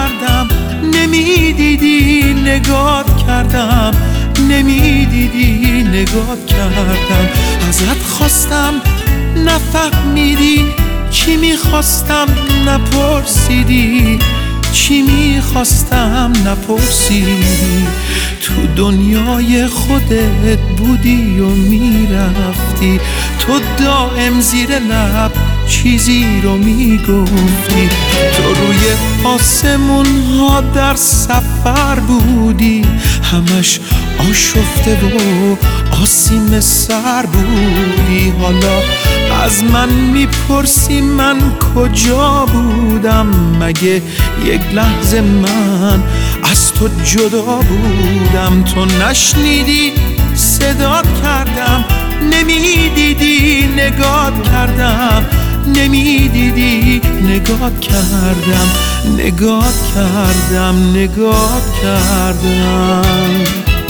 کردم نمیدیدی، نگات کردم نمیدیدی، نگات کردم. ازت خواستم نفهمیدی، چی میخواستم نپرسیدی، چی میخواستم نپرسیدی. تو دنیای خودت بودی و میرفتی، تو دائم زیر لب چیزی رو میگفتی. تو روی آسمون ها در سفر بودی، همش آشفته و آسیم سر بودی. حالا از من میپرسی من کجا بودم؟ مگه یک لحظه من از تو جدا بودم؟ تو نشنیدی صدات کردم نمیدیدی، نگات کردم نمیدیدی، نگات کردم، نگات کردم، نگات کردم.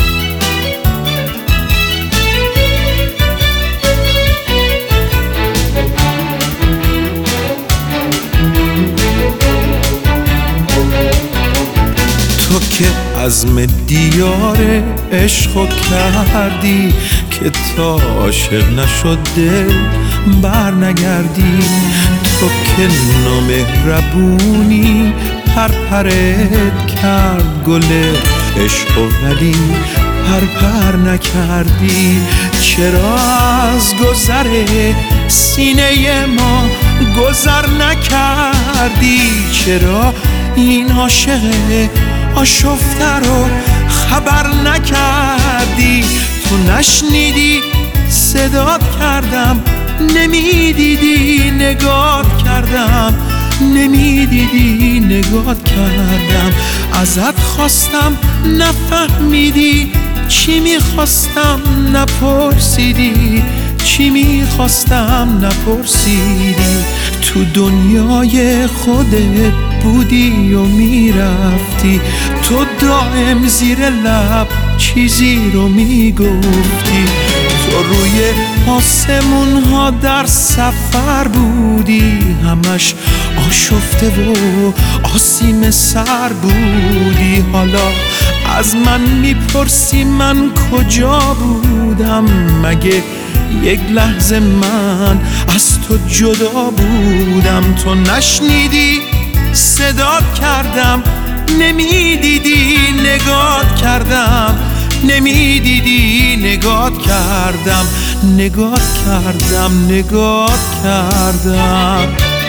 تو که عزم دیار عشقو کردی که تا عاشق نشد دل بر نگردی. تو که نامهربونی پرپرت کرد گل عشقو ولی پرپر نکردی. چرا از گذر سینه ما گذر نکردی؟ چرا این عاشق آشفته رو خبر نکردی؟ تو نشنیدی صدات کردم نمیدیدی، نگات کردم نمیدیدی، نگات کردم. ازت خواستم نفهمیدی، چی میخواستم نپرسیدی، چی میخواستم نپرسیدی. تو دنیای خودت بودی و میرفتی، تو دائم زیر لب چیزی رو میگفتی. تو روی آسمون ها در سفر بودی، همش آشفته و آسیم سر بودی. حالا از من میپرسی من کجا بودم؟ مگه یک لحظه من از تو جدا بودم؟ تو نشنیدی صدات کردم نمیدیدی، نگات کردم نمیدیدی، نگات کردم، نگات کردم، نگات کردم.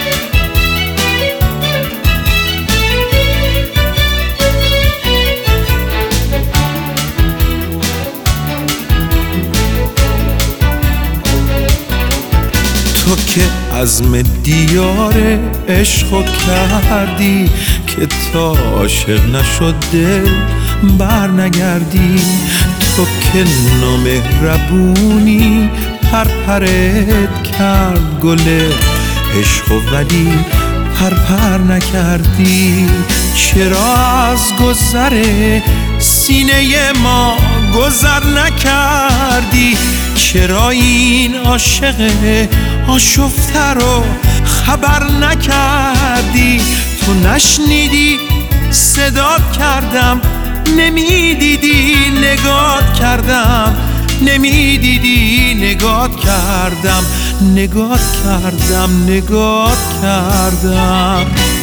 تو که عزم دیار عشقو کردی که تا عاشق نشد دل بر نگردی. تو که نامهربونی پرپرت کرد گل عشقو ولی پرپر نکردی. چرا از گذر سینه ما گذر نکردی؟ چرا این عاشق آشفته رو خبر نکردی؟ تو نشنیدی صدات کردم نمیدیدی، نگات کردم نمیدیدی، نگات کردم، نگات کردم، نگات کردم.